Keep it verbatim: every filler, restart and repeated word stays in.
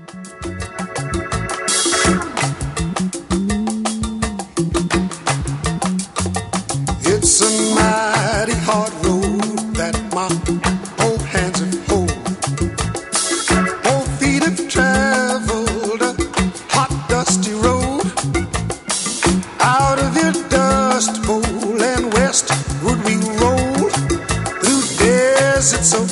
It's a mighty hard road that my old hands have pulled. Both feet have traveled a hot, dusty road. Out of your dust bowl and westward we roll through deserts so